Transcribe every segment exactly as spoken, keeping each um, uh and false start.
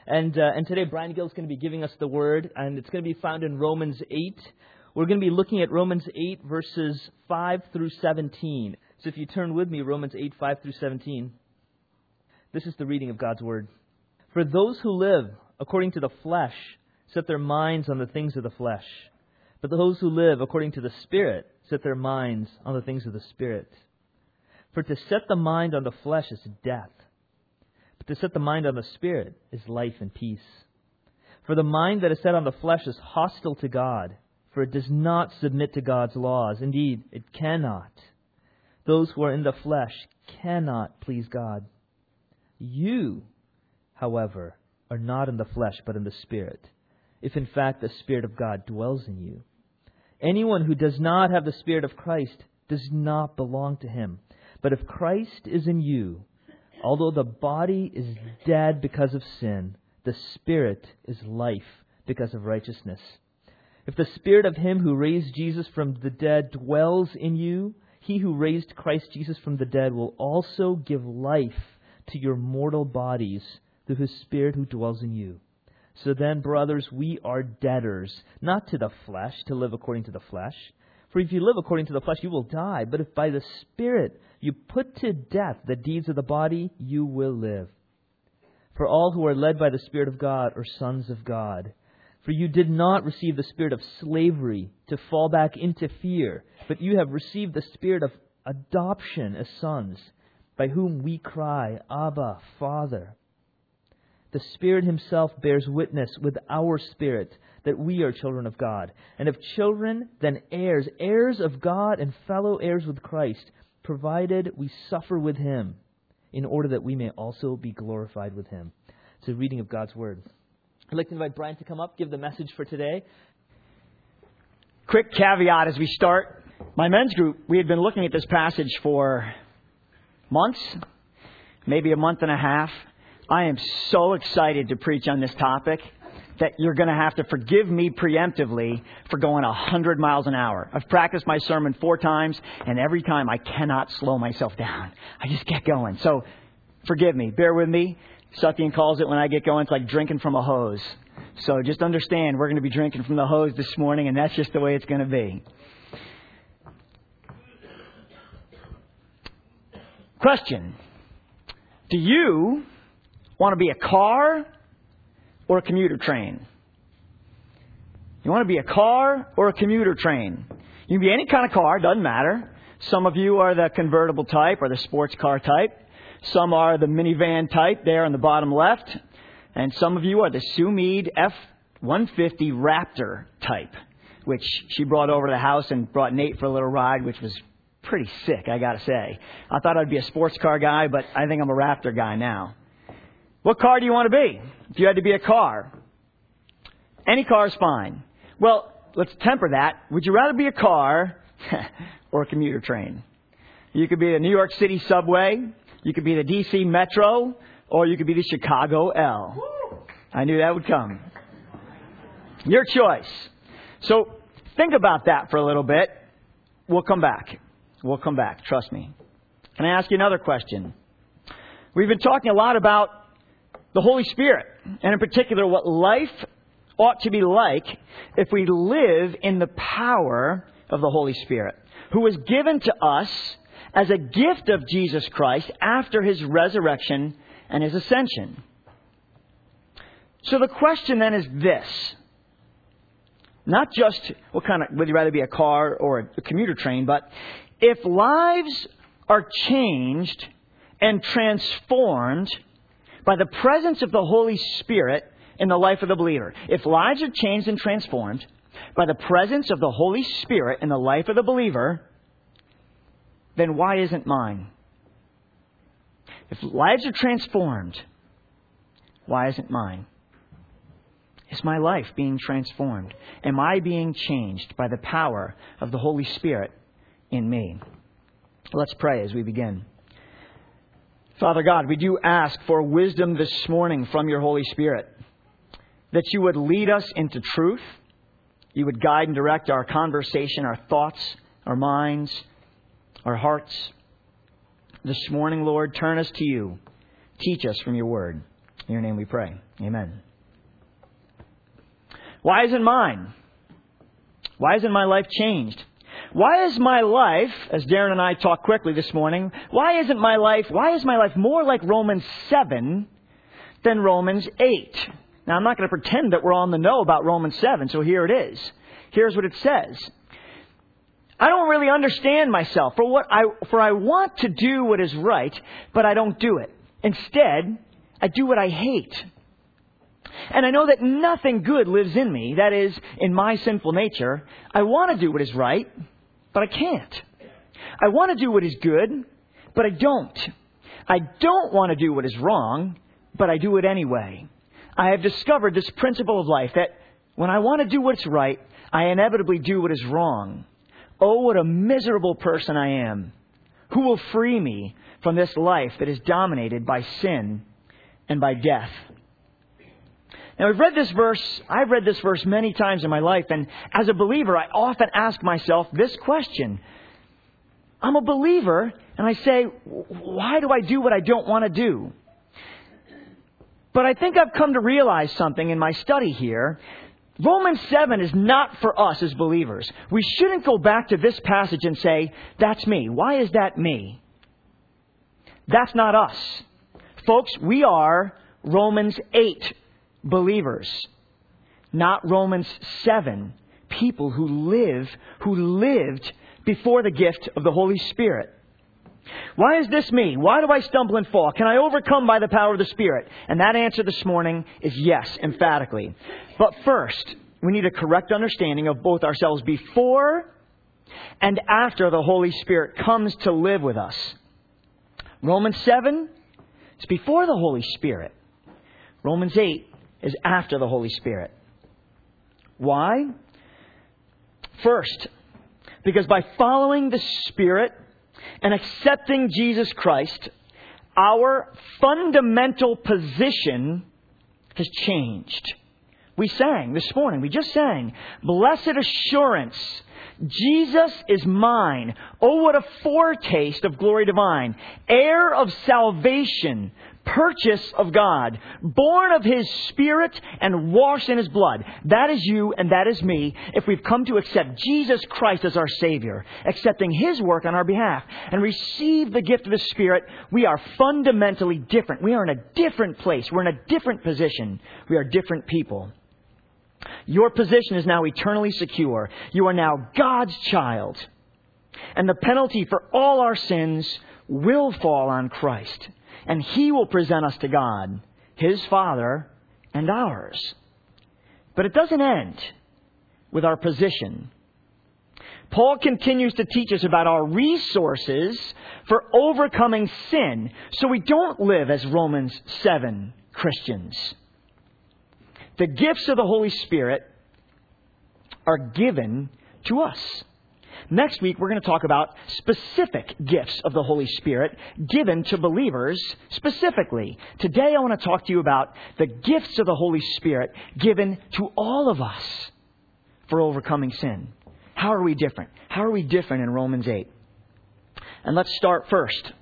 And uh, and today Brian Gill is going to be giving us the word, and it's going to be found in Romans eight. We're going to be looking at Romans eight, verses five through seventeen. So if you turn with me, Romans eight, five through seventeen, this is the reading of God's word. For those who live according to the flesh set their minds on the things of the flesh, but those who live according to the Spirit set their minds on the things of the Spirit. For to set the mind on the flesh is death, but to set the mind on the Spirit is life and peace. For the mind that is set on the flesh is hostile to God, for it does not submit to God's laws. Indeed, it cannot. Those who are in the flesh cannot please God. You, however, are not in the flesh, but in the Spirit, if in fact the Spirit of God dwells in you. Anyone who does not have the Spirit of Christ does not belong to Him. But if Christ is in you, although the body is dead because of sin, the Spirit is life because of righteousness. If the Spirit of Him who raised Jesus from the dead dwells in you, He who raised Christ Jesus from the dead will also give life to your mortal bodies through His Spirit who dwells in you. So then, brothers, we are debtors, not to the flesh, to live according to the flesh. For if you live according to the flesh, you will die. But if by the Spirit you put to death the deeds of the body, you will live. For all who are led by the Spirit of God are sons of God. For you did not receive the spirit of slavery to fall back into fear, but you have received the Spirit of adoption as sons, by whom we cry, Abba, Father. The Spirit Himself bears witness with our spirit that we are children of God. And if children, then heirs, heirs of God and fellow heirs with Christ, provided we suffer with Him, in order that we may also be glorified with Him. It's a reading of God's Word. I'd like to invite Brian to come up, give the message for today. Quick caveat as we start. My men's group, we had been looking at this passage for months, maybe a month and a half. I am so excited to preach on this topic that you're going to have to forgive me preemptively for going one hundred miles an hour. I've practiced my sermon four times, and every time I cannot slow myself down. I just get going. So forgive me. Bear with me. Satyan calls it when I get going, it's like drinking from a hose. So just understand, we're going to be drinking from the hose this morning, and that's just the way it's going to be. Question. Do you want to be a car or a commuter train? You want to be a car or a commuter train? You can be any kind of car, doesn't matter. Some of you are the convertible type or the sports car type. Some are the minivan type there on the bottom left. And some of you are the Sue Mead F one fifty Raptor type, which she brought over to the house and brought Nate for a little ride, which was pretty sick, I got to say. I thought I'd be a sports car guy, but I think I'm a Raptor guy now. What car do you want to be? If you had to be a car, any car is fine. Well, let's temper that. Would you rather be a car or a commuter train? You could be the New York City subway, you could be the D C Metro, or you could be the Chicago L. I knew that would come. Your choice. So think about that for a little bit. We'll come back. We'll come back. Trust me. Can I ask you another question? We've been talking a lot about the Holy Spirit, and in particular what life ought to be like if we live in the power of the Holy Spirit, who was given to us as a gift of Jesus Christ after His resurrection and His ascension. So the question then is this. Not just what kind of, would you rather be a car or a commuter train, but if lives are changed and transformed by the presence of the Holy Spirit in the life of the believer. If lives are changed and transformed by the presence of the Holy Spirit in the life of the believer, then why isn't mine? If lives are transformed, why isn't mine? Is my life being transformed? Am I being changed by the power of the Holy Spirit in me? Let's pray as we begin. Father God, we do ask for wisdom this morning from your Holy Spirit, that you would lead us into truth. You would guide and direct our conversation, our thoughts, our minds, our hearts. This morning, Lord, turn us to you. Teach us from your word. In your name we pray. Amen. Why isn't mine? Why isn't my life changed? Why is my life, as Darren and I talked quickly this morning, why isn't my life, why is my life more like Romans seven than Romans eight? Now, I'm not going to pretend that we're all in the know about Romans seven, so here it is. Here's what it says. I don't really understand myself, for what I for I want to do what is right, but I don't do it. Instead, I do what I hate. And I know that nothing good lives in me, that is, in my sinful nature. I want to do what is right, but I can't. I want to do what is good, but I don't. I don't want to do what is wrong, but I do it anyway. I have discovered this principle of life, that when I want to do what's right, I inevitably do what is wrong. Oh, what a miserable person I am. Who will free me from this life that is dominated by sin and by death? Now, we've read this verse, I've read this verse many times in my life, and as a believer, I often ask myself this question. I'm a believer, and I say, why do I do what I don't want to do? But I think I've come to realize something in my study here. Romans seven is not for us as believers. We shouldn't go back to this passage and say, that's me. Why is that me? That's not us. Folks, we are Romans eight believers, not Romans seven, people who live, who lived before the gift of the Holy Spirit. Why is this me? Why do I stumble and fall? Can I overcome by the power of the Spirit? And that answer this morning is yes, emphatically. But first, we need a correct understanding of both ourselves before and after the Holy Spirit comes to live with us. Romans seven is before the Holy Spirit. Romans eight is after the Holy Spirit. Why? First, because by following the Spirit and accepting Jesus Christ, our fundamental position has changed. We sang this morning, we just sang, blessed assurance, Jesus is mine. Oh, what a foretaste of glory divine. Heir of salvation, purchase of God, born of His Spirit and washed in His blood. That is you and that is me if we've come to accept Jesus Christ as our Savior, accepting His work on our behalf, and receive the gift of the Spirit. We are fundamentally different. We are in a different place. We're in a different position. We are different people. Your position is now eternally secure. You are now God's child. And the penalty for all our sins will fall on Christ. And He will present us to God, His Father, and ours. But it doesn't end with our position. Paul continues to teach us about our resources for overcoming sin, so we don't live as Romans seven Christians. The gifts of the Holy Spirit are given to us. Next week, we're going to talk about specific gifts of the Holy Spirit given to believers specifically. Today, I want to talk to you about the gifts of the Holy Spirit given to all of us for overcoming sin. How are we different? How are we different in Romans eight? And let's start first.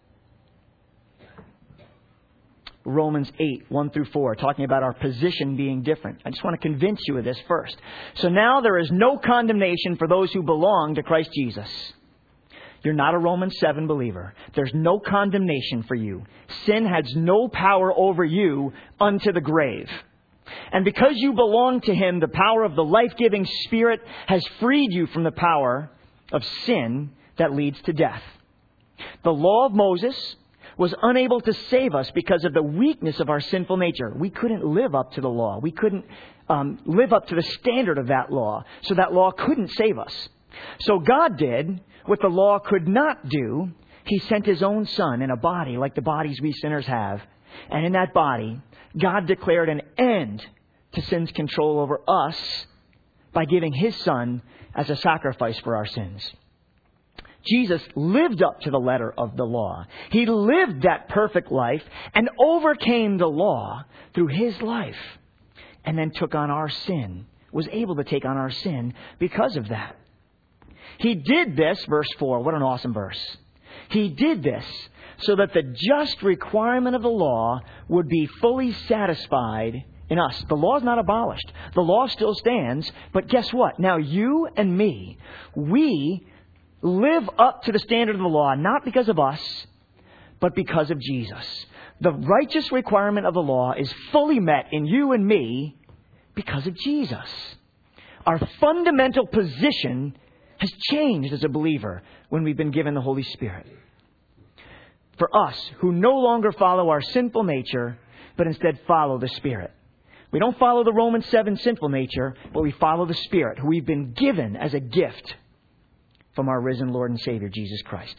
Romans eight, one through four, talking about our position being different. I just want to convince you of this first. So now there is no condemnation for those who belong to Christ Jesus. You're not a Romans seven believer. There's no condemnation for you. Sin has no power over you unto the grave. And because you belong to Him, the power of the life-giving Spirit has freed you from the power of sin that leads to death. The law of Moses was unable to save us because of the weakness of our sinful nature. We couldn't live up to the law. We couldn't um, live up to the standard of that law. So that law couldn't save us. So God did what the law could not do. He sent His own Son in a body like the bodies we sinners have. And in that body, God declared an end to sin's control over us by giving His Son as a sacrifice for our sins. Jesus lived up to the letter of the law. He lived that perfect life and overcame the law through His life, and then took on our sin, was able to take on our sin because of that. He did this, verse four, what an awesome verse. He did this so that the just requirement of the law would be fully satisfied in us. The law is not abolished. The law still stands. But guess what? Now you and me, we live up to the standard of the law, not because of us, but because of Jesus. The righteous requirement of the law is fully met in you and me because of Jesus. Our fundamental position has changed as a believer when we've been given the Holy Spirit. For us who no longer follow our sinful nature, but instead follow the Spirit. We don't follow the Romans seven sinful nature, but we follow the Spirit, who we've been given as a gift from our risen Lord and Savior, Jesus Christ.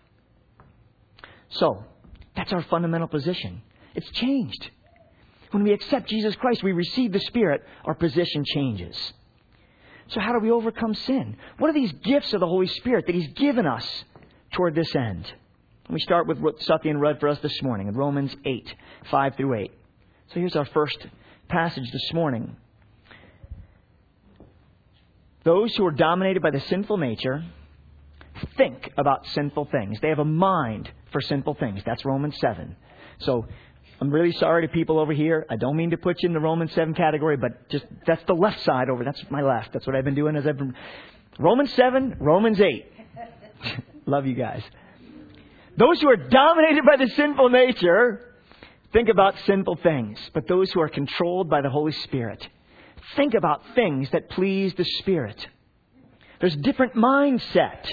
So, that's our fundamental position. It's changed. When we accept Jesus Christ, we receive the Spirit, our position changes. So how do we overcome sin? What are these gifts of the Holy Spirit that He's given us toward this end? Let me start with what Satyan read for us this morning in Romans eight, five through eight. So here's our first passage this morning. Those who are dominated by the sinful nature think about sinful things. They have a mind for sinful things. That's Romans seven. So I'm really sorry to people over here. I don't mean to put you in the Romans seven category, but just that's the left side over. That's my left. That's what I've been doing as I've been. Romans seven, Romans eight. Love you guys. Those who are dominated by the sinful nature think about sinful things. But those who are controlled by the Holy Spirit think about things that please the Spirit. There's a different mindset.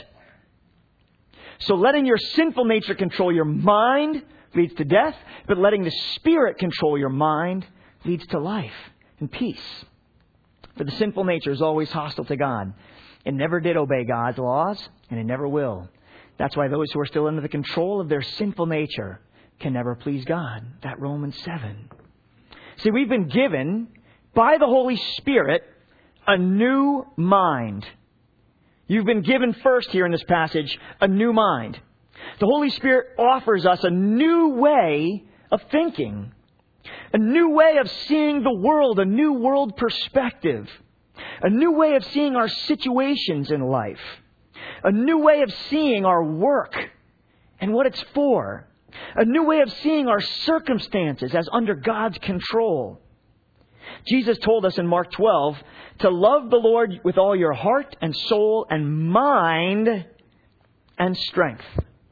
So letting your sinful nature control your mind leads to death, but letting the Spirit control your mind leads to life and peace. For the sinful nature is always hostile to God. It never did obey God's laws, and it never will. That's why those who are still under the control of their sinful nature can never please God. That Romans seven. See, we've been given by the Holy Spirit a new mind. You've been given first here in this passage a new mind. The Holy Spirit offers us a new way of thinking, a new way of seeing the world, a new world perspective, a new way of seeing our situations in life, a new way of seeing our work and what it's for, a new way of seeing our circumstances as under God's control. Jesus told us in Mark twelve to love the Lord with all your heart and soul and mind and strength.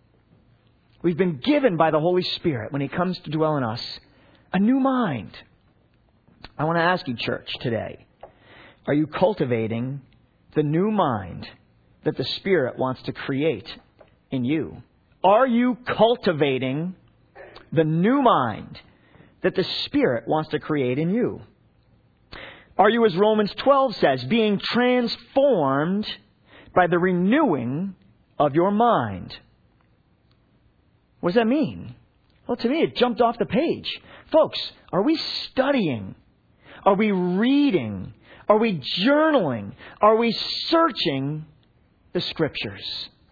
We've been given by the Holy Spirit, when He comes to dwell in us, a new mind. I want to ask you, church, today, are you cultivating the new mind that the Spirit wants to create in you? Are you cultivating the new mind that the Spirit wants to create in you? Are you, as Romans twelve says, being transformed by the renewing of your mind? What does that mean? Well, to me, it jumped off the page. Folks, are we studying? Are we reading? Are we journaling? Are we searching the Scriptures?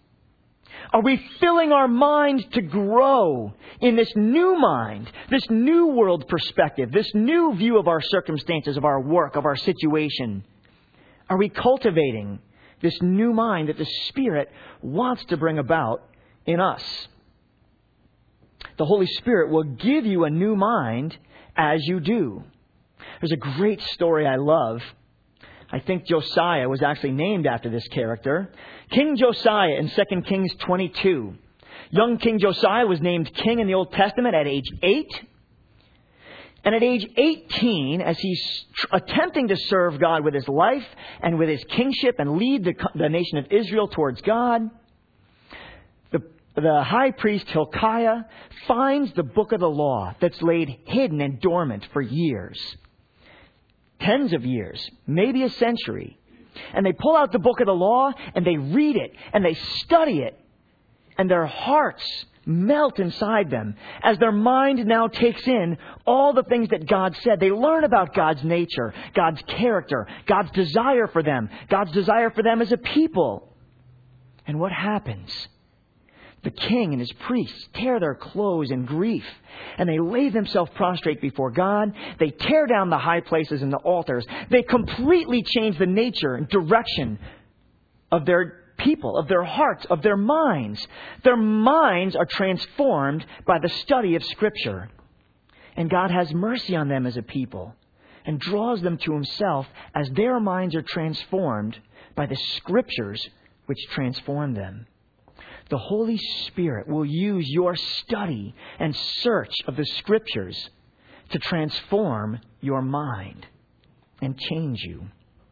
Are we filling our mind to grow in this new mind, this new world perspective, this new view of our circumstances, of our work, of our situation? Are we cultivating this new mind that the Spirit wants to bring about in us? The Holy Spirit will give you a new mind as you do. There's a great story I love. I think Josiah was actually named after this character. King Josiah in Second Kings twenty-two. Young King Josiah was named king in the Old Testament at age eight. And at age eighteen, as he's attempting to serve God with his life and with his kingship and lead the, the nation of Israel towards God, the, the high priest Hilkiah finds the book of the law that's laid hidden and dormant for years. Tens of years, maybe a century. And they pull out the book of the law and they read it and they study it. And their hearts melt inside them as their mind now takes in all the things that God said. They learn about God's nature, God's character, God's desire for them, God's desire for them as a people. And what happens? The king and his priests tear their clothes in grief, and they lay themselves prostrate before God. They tear down the high places and the altars. They completely change the nature and direction of their people, of their hearts, of their minds. Their minds are transformed by the study of Scripture. And God has mercy on them as a people and draws them to Himself as their minds are transformed by the Scriptures which transform them. The Holy Spirit will use your study and search of the Scriptures to transform your mind and change you.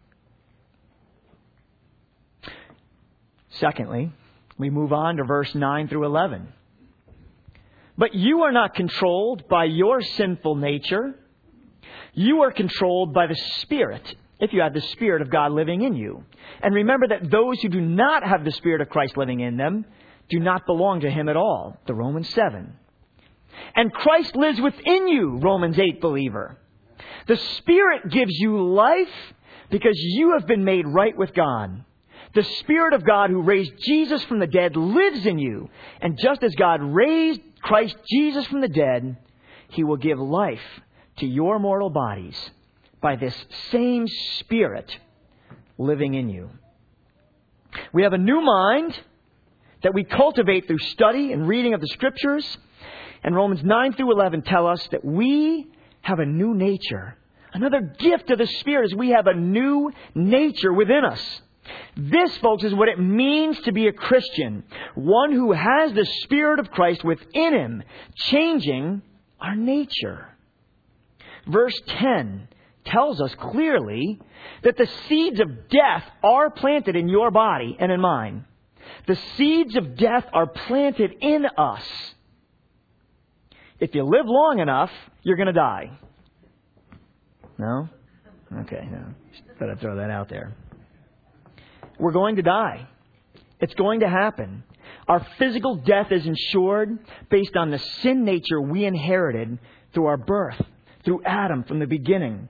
Secondly, we move on to verse nine through eleven. But you are not controlled by your sinful nature. You are controlled by the Spirit, if you have the Spirit of God living in you. And remember that those who do not have the Spirit of Christ living in them do not belong to Him at all. The Romans seven. And Christ lives within you, Romans eight believer. The Spirit gives you life because you have been made right with God. The Spirit of God who raised Jesus from the dead lives in you. And just as God raised Christ Jesus from the dead, He will give life to your mortal bodies by this same Spirit living in you. We have a new mind that we cultivate through study and reading of the Scriptures. And Romans nine through eleven tell us that we have a new nature. Another gift of the Spirit is we have a new nature within us. This, folks, is what it means to be a Christian. One who has the Spirit of Christ within him, changing our nature. Verse ten tells us clearly that the seeds of death are planted in your body and in mine. The seeds of death are planted in us. If you live long enough, you're going to die. No? Okay, no. Just thought I'd throw that out there. We're going to die. It's going to happen. Our physical death is ensured based on the sin nature we inherited through our birth, through Adam from the beginning.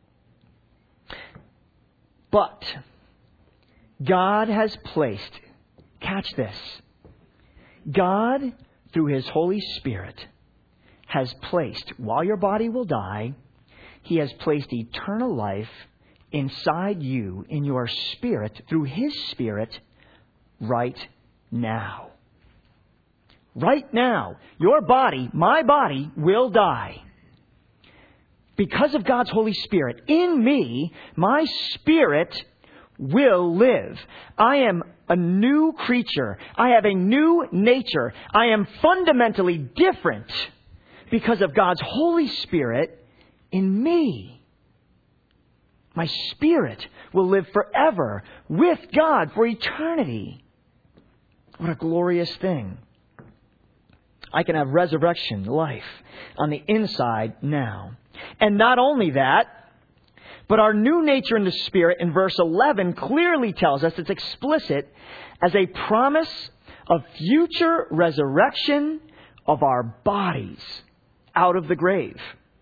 But God has placed, catch this, God, through His Holy Spirit, has placed, while your body will die, He has placed eternal life inside you, in your spirit, through His Spirit, right now. Right now, your body, my body, will die. Because of God's Holy Spirit in me, my spirit will live. I am a new creature. I have a new nature. I am fundamentally different because of God's Holy Spirit in me. My spirit will live forever with God for eternity. What a glorious thing. I can have resurrection life on the inside now. And not only that, but our new nature in the Spirit in verse eleven clearly tells us, it's explicit, as a promise of future resurrection of our bodies out of the grave.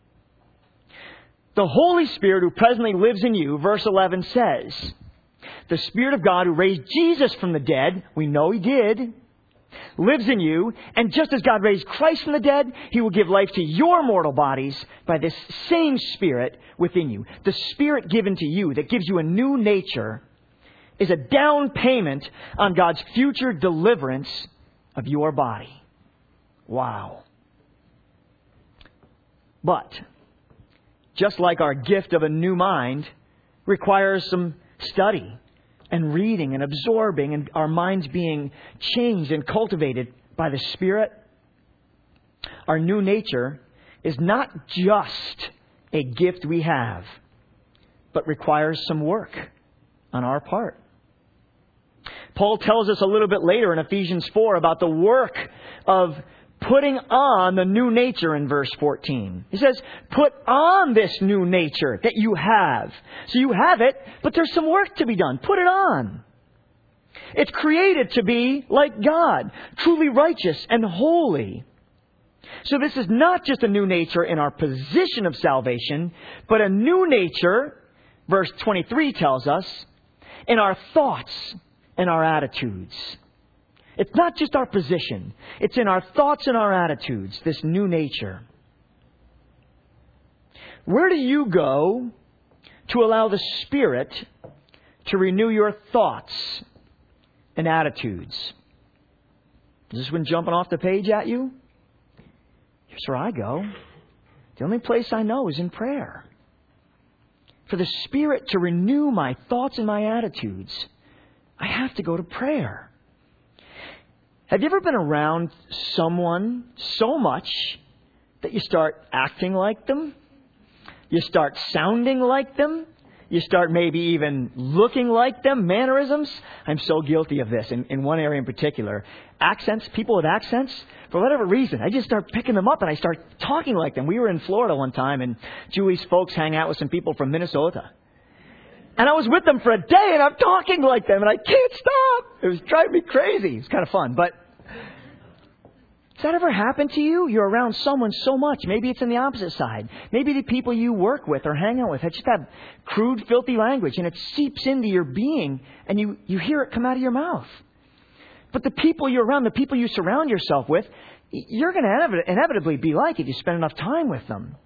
The Holy Spirit who presently lives in you, verse eleven says, the Spirit of God who raised Jesus from the dead, we know He did, lives in you, and just as God raised Christ from the dead, He will give life to your mortal bodies by this same Spirit within you. The Spirit given to you that gives you a new nature is a down payment on God's future deliverance of your body. Wow. But just like our gift of a new mind requires some study and reading and absorbing and our minds being changed and cultivated by the Spirit, our new nature is not just a gift we have, but requires some work on our part. Paul tells us a little bit later in Ephesians four about the work of putting on the new nature in verse fourteen. He says, put on this new nature that you have. So you have it, but there's some work to be done. Put it on. It's created to be like God, truly righteous and holy. So this is not just a new nature in our position of salvation, but a new nature, verse twenty-three tells us, in our thoughts and our attitudes. It's not just our position. It's in our thoughts and our attitudes, this new nature. Where do you go to allow the Spirit to renew your thoughts and attitudes. Is this one jumping off the page at you? Here's where I go. The only place I know is in prayer. For the Spirit to renew my thoughts and my attitudes, I have to go to prayer. Have you ever been around someone so much that you start acting like them? You start sounding like them? You start maybe even looking like them, mannerisms. I'm so guilty of this in, in one area in particular. Accents, people with accents, for whatever reason, I just start picking them up and I start talking like them. We were in Florida one time and Julie's folks hang out with some people from Minnesota. And I was with them for a day and I'm talking like them and I can't stop. It was driving me crazy. It's kind of fun, but has that ever happened to you? You're around someone so much. Maybe it's in the opposite side. Maybe the people you work with or hang out with just have crude, filthy language and it seeps into your being and you, you hear it come out of your mouth. But the people you're around, the people you surround yourself with, you're going to inevitably be like if you spend enough time with them.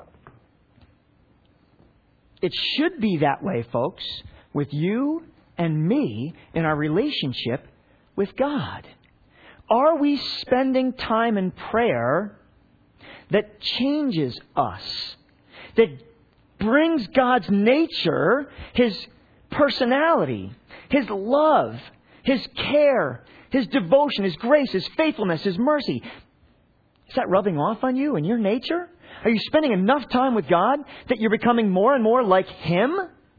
It should be that way, folks, with you and me in our relationship with God. Are we spending time in prayer that changes us, that brings God's nature, His personality, His love, His care, His devotion, His grace, His faithfulness, His mercy? Is that rubbing off on you and your nature? Are you spending enough time with God that you're becoming more and more like Him?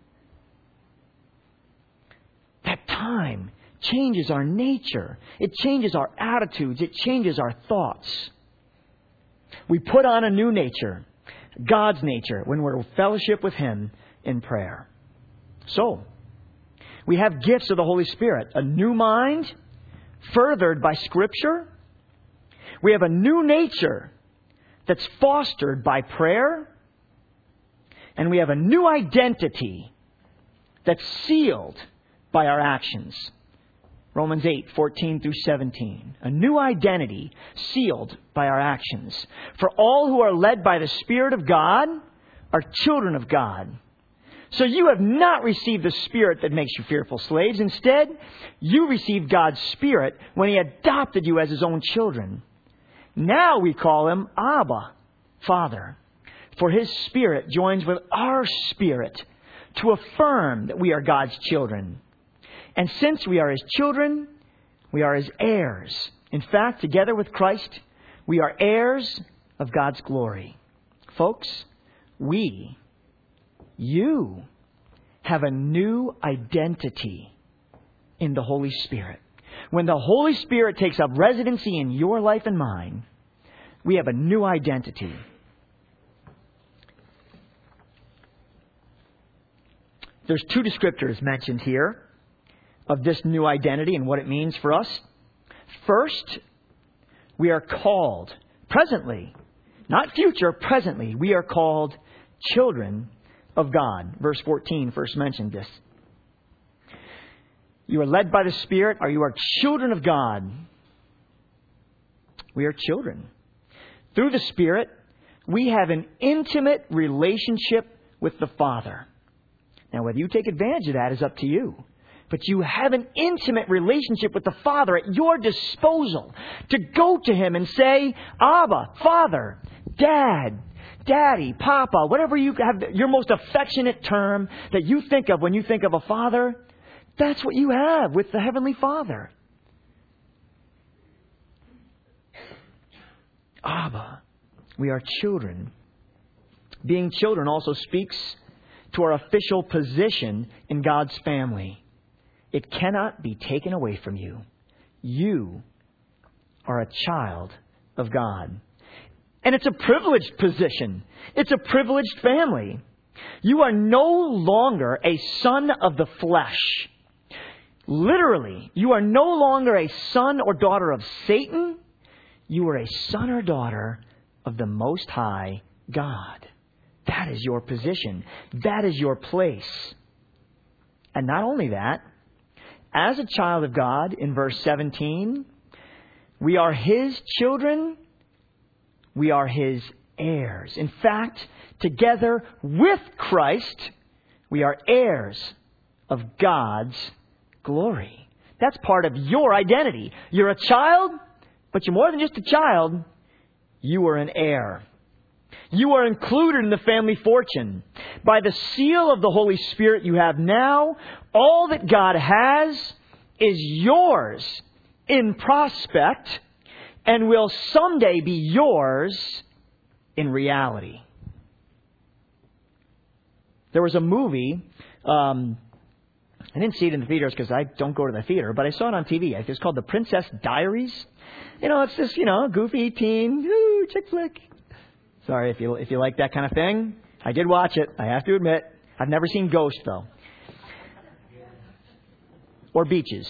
That time changes our nature. It changes our attitudes. It changes our thoughts. We put on a new nature, God's nature, when we're in fellowship with Him in prayer. So, we have gifts of the Holy Spirit. A new mind, furthered by Scripture. We have a new nature that's fostered by prayer. And we have a new identity that's sealed by our actions. Romans eight, fourteen through seventeen. A new identity sealed by our actions. For all who are led by the Spirit of God are children of God. So you have not received the spirit that makes you fearful slaves. Instead, you received God's Spirit when He adopted you as His own children. Now we call Him Abba, Father. For His Spirit joins with our spirit to affirm that we are God's children. And since we are His children, we are His heirs. In fact, together with Christ, we are heirs of God's glory. Folks, we, you, have a new identity in the Holy Spirit. When the Holy Spirit takes up residency in your life and mine, we have a new identity. There's two descriptors mentioned here of this new identity and what it means for us. First, we are called, presently, not future, presently, we are called children of God. Verse fourteen first mentioned this. You are led by the Spirit, or you are children of God. We are children. Through the Spirit, we have an intimate relationship with the Father. Now, whether you take advantage of that is up to you. But you have an intimate relationship with the Father at your disposal to go to Him and say, Abba, Father, Dad, Daddy, Papa, whatever you have, your most affectionate term that you think of when you think of a father, that's what you have with the Heavenly Father. Abba, we are children. Being children also speaks to our official position in God's family. It cannot be taken away from you. You are a child of God. And it's a privileged position. It's a privileged family. You are no longer a son of the flesh. Literally, you are no longer a son or daughter of Satan. You are a son or daughter of the Most High God. That is your position. That is your place. And not only that, as a child of God, in verse seventeen, we are His children. We are His heirs. In fact, together with Christ, we are heirs of God's glory. That's part of your identity. You're a child, but you're more than just a child. You are an heir. You are included in the family fortune. By the seal of the Holy Spirit you have now, all that God has is yours in prospect and will someday be yours in reality. There was a movie, um, I didn't see it in the theaters because I don't go to the theater, but I saw it on T V. It's called The Princess Diaries. You know, it's just, you know, goofy teen, woo, chick flick. Sorry if you if you like that kind of thing. I did watch it, I have to admit. I've never seen Ghost, though. Or Beaches.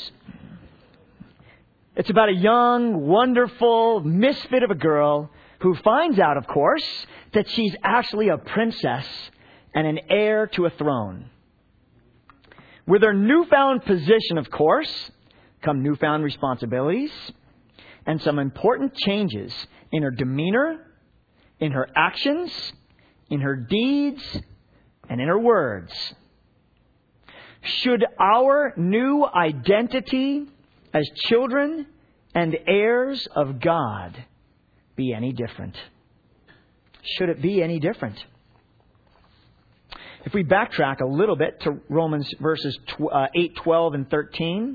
It's about a young, wonderful misfit of a girl who finds out, of course, that she's actually a princess and an heir to a throne. With her newfound position, of course, come newfound responsibilities and some important changes in her demeanor, in her actions, in her deeds, and in her words. Should our new identity as children and heirs of God be any different? Should it be any different? If we backtrack a little bit to Romans verses eight, twelve, and thirteen,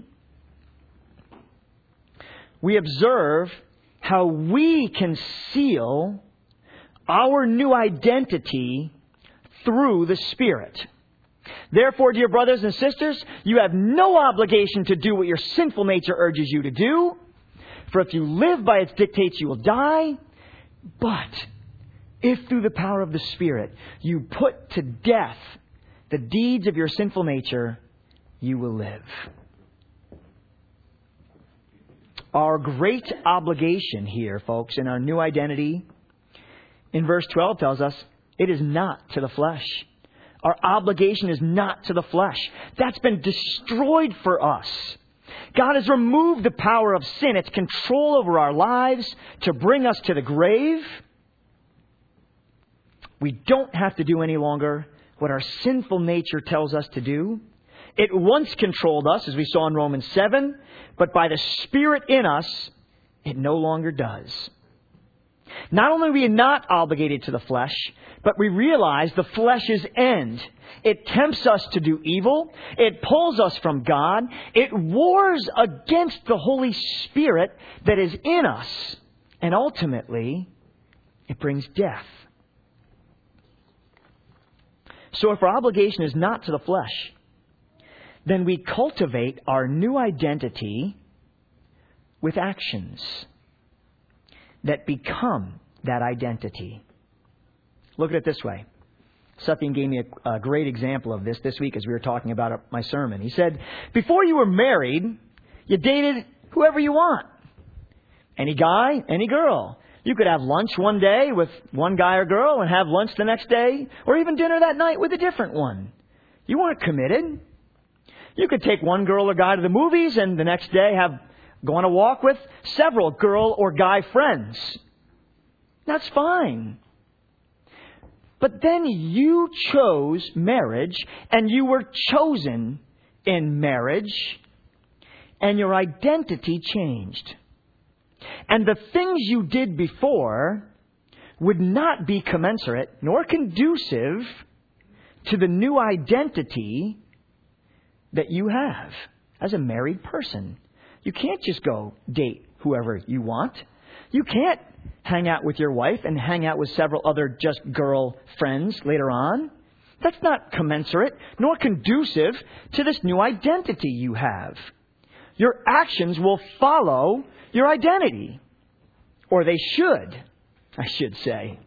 we observe how we can seal our new identity through the Spirit. Therefore, dear brothers and sisters, you have no obligation to do what your sinful nature urges you to do. For if you live by its dictates, you will die. But if through the power of the Spirit you put to death the deeds of your sinful nature, you will live. Our great obligation here, folks, in our new identity, in verse twelve tells us, it is not to the flesh. Our obligation is not to the flesh. That's been destroyed for us. God has removed the power of sin, its control over our lives, to bring us to the grave. We don't have to do any longer what our sinful nature tells us to do. It once controlled us, as we saw in Romans seven, but by the Spirit in us, it no longer does. Not only are we not obligated to the flesh, but we realize the flesh's end. It tempts us to do evil. It pulls us from God. It wars against the Holy Spirit that is in us. And ultimately, it brings death. So if our obligation is not to the flesh, then we cultivate our new identity with actions that become that identity. Look at it this way. Satyan gave me a, a great example of this this week as we were talking about my sermon. He said, before you were married, you dated whoever you want. Any guy, any girl. You could have lunch one day with one guy or girl and have lunch the next day, or even dinner that night with a different one. You weren't committed. You could take one girl or guy to the movies and the next day have go on a walk with several girl or guy friends. That's fine. But then you chose marriage, and you were chosen in marriage, and your identity changed. And the things you did before would not be commensurate nor conducive to the new identity that you have as a married person. You can't just go date whoever you want. You can't hang out with your wife and hang out with several other just girl friends later on. That's not commensurate nor conducive to this new identity you have. Your actions will follow your identity. Or they should, I should say.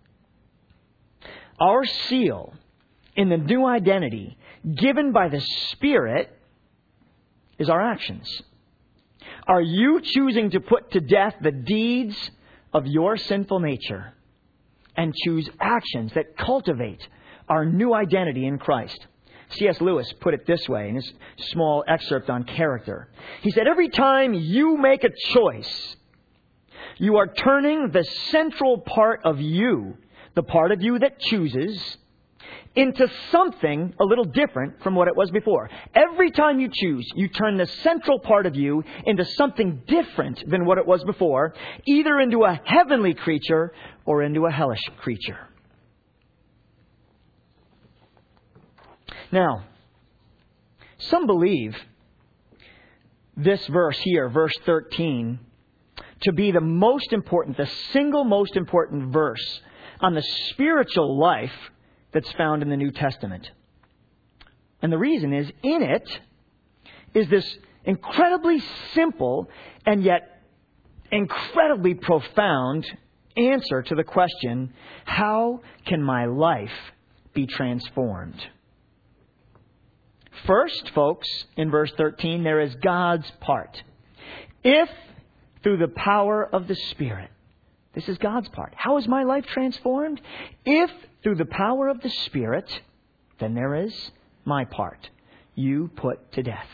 Our seal in the new identity given by the Spirit is our actions. Are you choosing to put to death the deeds of your sinful nature and choose actions that cultivate our new identity in Christ? C S Lewis put it this way in his small excerpt on character. He said, every time you make a choice, you are turning the central part of you, the part of you that chooses, into something a little different from what it was before. Every time you choose, you turn the central part of you into something different than what it was before, either into a heavenly creature or into a hellish creature. Now, some believe this verse here, verse thirteen, to be the most important, the single most important verse on the spiritual life that's found in the New Testament. And the reason is, in it is this incredibly simple and yet incredibly profound answer to the question, how can my life be transformed? First, folks, in verse thirteen, there is God's part. If through the power of the Spirit, this is God's part. How is my life transformed? If through the power of the Spirit, then there is my part. You put to death.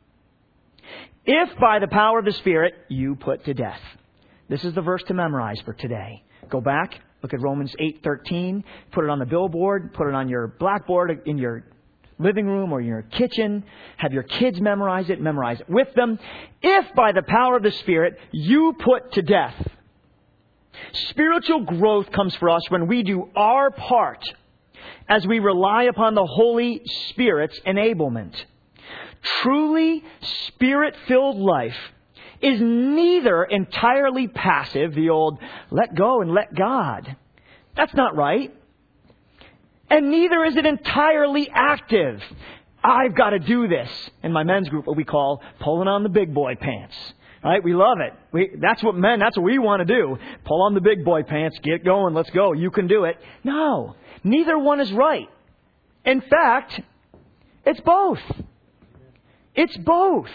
If by the power of the Spirit, you put to death. This is the verse to memorize for today. Go back, look at Romans eight thirteen, put it on the billboard, put it on your blackboard in your living room or your kitchen. Have your kids memorize it, memorize it with them. If by the power of the Spirit, you put to death. Spiritual growth comes for us when we do our part as we rely upon the Holy Spirit's enablement. Truly Spirit-filled life is neither entirely passive, the old let go and let God. That's not right. And neither is it entirely active. I've got to do this. In my men's group, what we call pulling on the big boy pants. Right? We love it. We, that's what men, that's what we want to do. Pull on the big boy pants, get going, let's go. You can do it. No, neither one is right. In fact, it's both. It's both.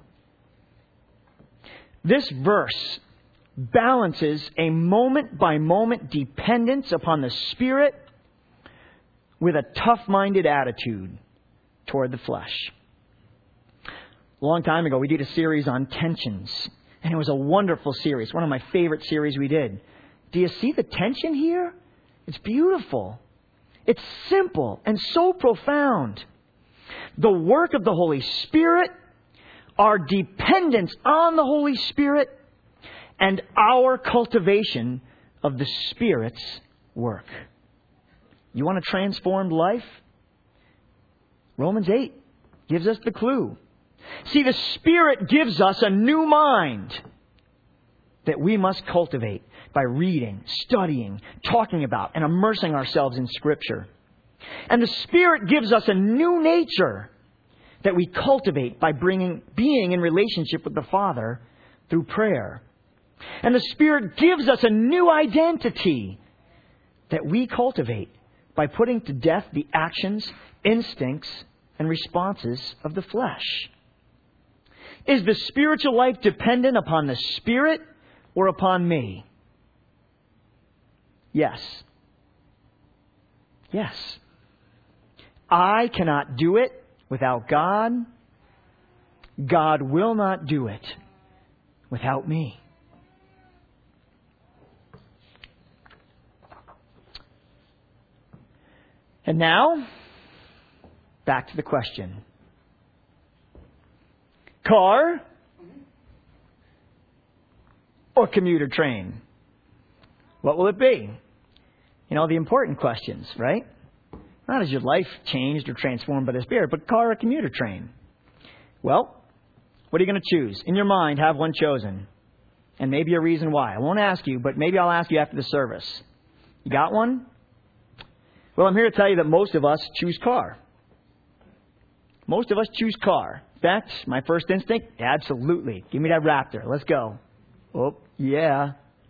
This verse balances a moment-by-moment dependence upon the Spirit with a tough-minded attitude toward the flesh. A long time ago, we did a series on tensions, and it was a wonderful series, one of my favorite series we did. Do you see the tension here? It's beautiful. It's simple and so profound. The work of the Holy Spirit, our dependence on the Holy Spirit, and our cultivation of the Spirit's work. You want a transformed life? Romans eight gives us the clue. See, the Spirit gives us a new mind that we must cultivate by reading, studying, talking about, and immersing ourselves in Scripture. And the Spirit gives us a new nature that we cultivate by bringing, being in relationship with the Father through prayer. And the Spirit gives us a new identity that we cultivate by putting to death the actions, instincts, and responses of the flesh. Is the spiritual life dependent upon the Spirit or upon me? Yes. Yes. I cannot do it without God. God will not do it without me. And now, back to the question. Car or commuter train? What will it be? You know, the important questions, right? Not is your life changed or transformed by the Spirit, but car or commuter train? Well, what are you going to choose? In your mind, have one chosen. And maybe a reason why. I won't ask you, but maybe I'll ask you after the service. You got one? Well, I'm here to tell you that most of us choose car. Most of us choose car. In fact, my first instinct, absolutely. Give me that Raptor. Let's go. Oh, yeah.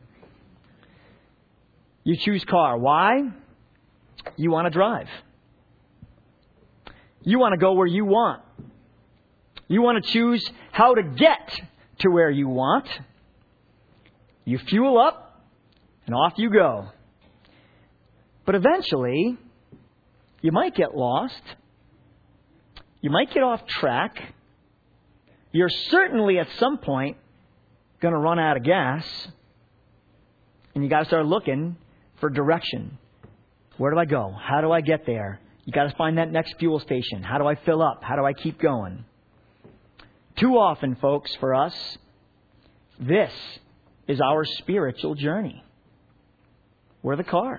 You choose car. Why? You want to drive. You want to go where you want. You want to choose how to get to where you want. You fuel up, and off you go. But eventually, you might get lost. You might get off track. You're certainly at some point going to run out of gas. And you got to start looking for direction. Where do I go? How do I get there? You got to find that next fuel station. How do I fill up? How do I keep going? Too often, folks, for us, this is our spiritual journey. We're the car.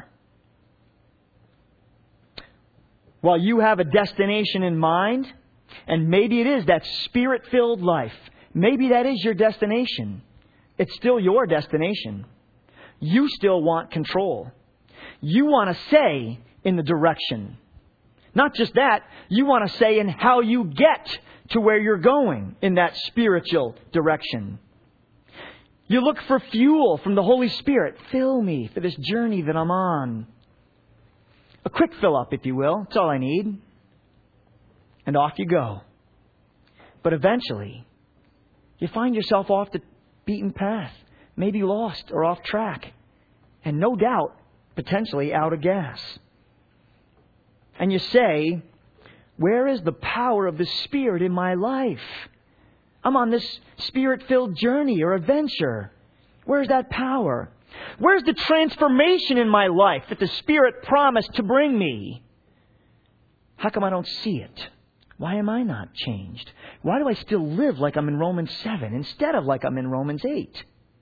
While you have a destination in mind, and maybe it is that Spirit-filled life, maybe that is your destination, it's still your destination. You still want control. You want to say in the direction. Not just that, you want to say in how you get to where you're going in that spiritual direction. You look for fuel from the Holy Spirit. Fill me for this journey that I'm on. A quick fill up, if you will. That's all I need. And off you go. But eventually, you find yourself off the beaten path, maybe lost or off track, and no doubt, potentially out of gas. And you say, where is the power of the Spirit in my life? I'm on this Spirit-filled journey or adventure. Where's that power? Where's the transformation in my life that the Spirit promised to bring me? How come I don't see it? Why am I not changed? Why do I still live like I'm in Romans seven instead of like I'm in Romans eight?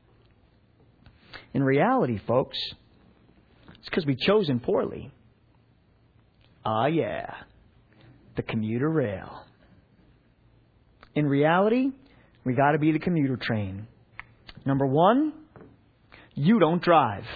In reality, folks, it's because we've chosen poorly. Ah, yeah. The commuter rail. In reality, we got to be the commuter train. Number one, you don't drive.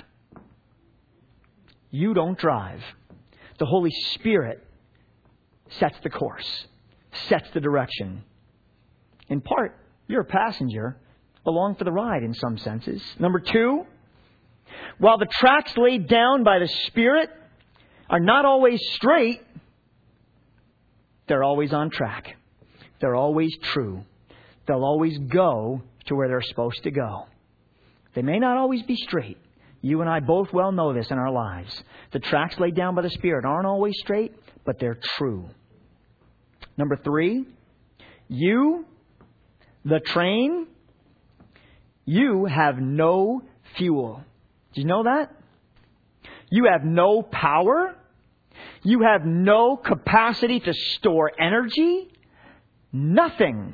You don't drive. The Holy Spirit sets the course, sets the direction. In part, you're a passenger along for the ride in some senses. Number two, while the tracks laid down by the Spirit are not always straight, they're always on track. They're always true. They'll always go to where they're supposed to go. They may not always be straight. You and I both well know this in our lives. The tracks laid down by the Spirit aren't always straight, but they're true. Number three, you, the train, you have no fuel. Did you know that? You have no power. You have no capacity to store energy. Nothing.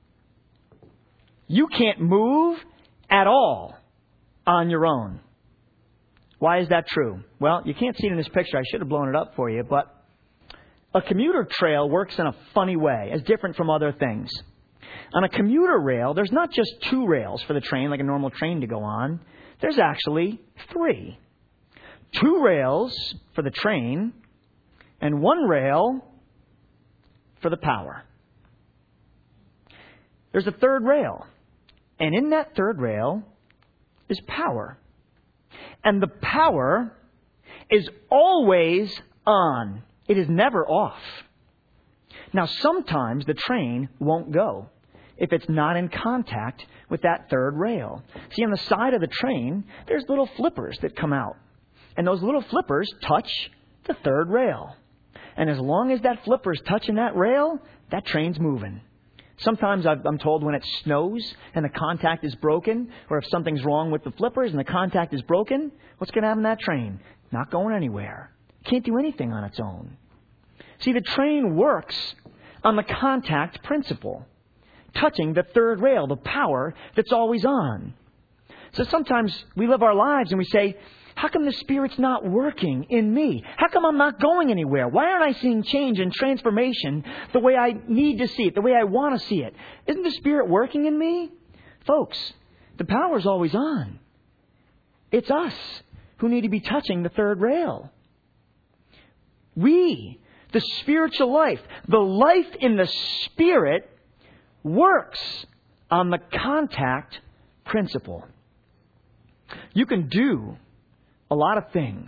You can't move at all on your own. Why is that true? Well, you can't see it in this picture. I should have blown it up for you, but a commuter trail works in a funny way, as different from other things. On a commuter rail, there's not just two rails for the train, like a normal train to go on. There's actually three. Two rails for the train, and one rail for the power. There's a third rail, and in that third rail is power. And the power is always on. It is never off. Now, sometimes the train won't go if it's not in contact with that third rail. See, on the side of the train, there's little flippers that come out. And those little flippers touch the third rail. And as long as that flipper's touching that rail, that train's moving. Sometimes I'm told when it snows and the contact is broken, or if something's wrong with the flippers and the contact is broken, what's going to happen to that train? Not going anywhere. Can't do anything on its own. See, the train works on the contact principle, touching the third rail, the power that's always on. So sometimes we live our lives and we say, how come the Spirit's not working in me? How come I'm not going anywhere? Why aren't I seeing change and transformation the way I need to see it, the way I want to see it? Isn't the Spirit working in me? Folks, the power's always on. It's us who need to be touching the third rail. We, the spiritual life, the life in the Spirit, works on the contact principle. You can do a lot of things.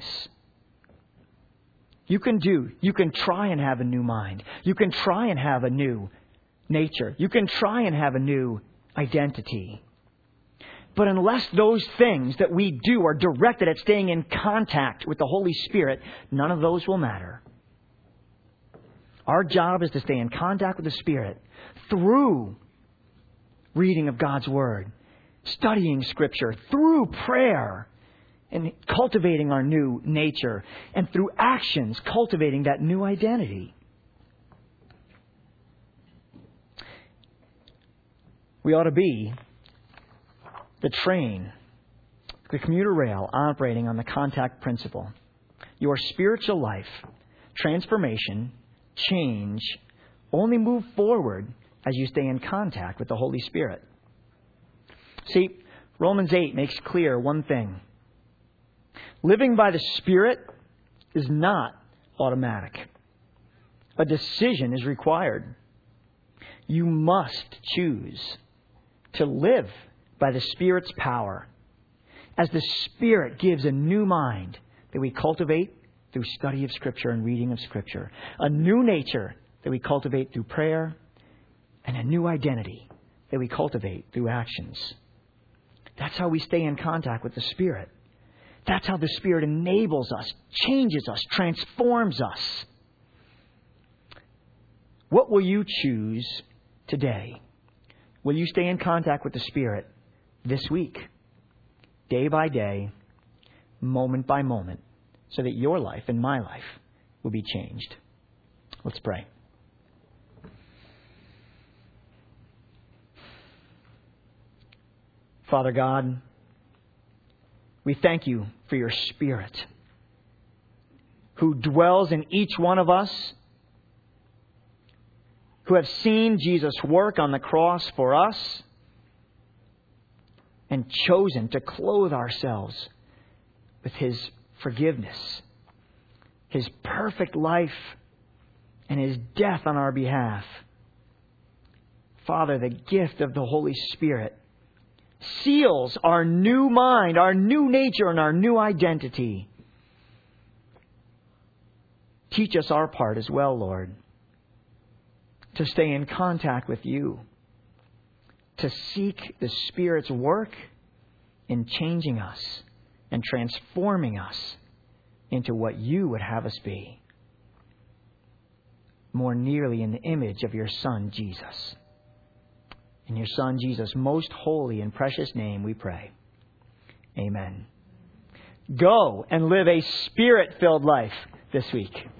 You can do. You can try and have a new mind. You can try and have a new nature. You can try and have a new identity. But unless those things that we do are directed at staying in contact with the Holy Spirit, none of those will matter. Our job is to stay in contact with the Spirit through reading of God's Word, studying Scripture, through prayer, and cultivating our new nature, and through actions, cultivating that new identity. We ought to be the train, the commuter rail operating on the contact principle. Your spiritual life, transformation, change only move forward as you stay in contact with the Holy Spirit. See, Romans eight makes clear one thing. Living by the Spirit is not automatic. A decision is required. You must choose to live by the Spirit's power, as the Spirit gives a new mind that we cultivate through study of Scripture and reading of Scripture, a new nature that we cultivate through prayer, and a new identity that we cultivate through actions. That's how we stay in contact with the Spirit. That's how the Spirit enables us, changes us, transforms us. What will you choose today? Will you stay in contact with the Spirit this week, day by day, moment by moment, so that your life and my life will be changed? Let's pray. Father God, we thank you for your Spirit who dwells in each one of us, who have seen Jesus work on the cross for us and chosen to clothe ourselves with His forgiveness, His perfect life, and His death on our behalf. Father, the gift of the Holy Spirit seals our new mind, our new nature, and our new identity. Teach us our part as well, Lord, to stay in contact with you, to seek the Spirit's work in changing us and transforming us into what you would have us be, more nearly in the image of your Son, Jesus. In your Son, Jesus' most holy and precious name we pray. Amen. Go and live a Spirit-filled life this week.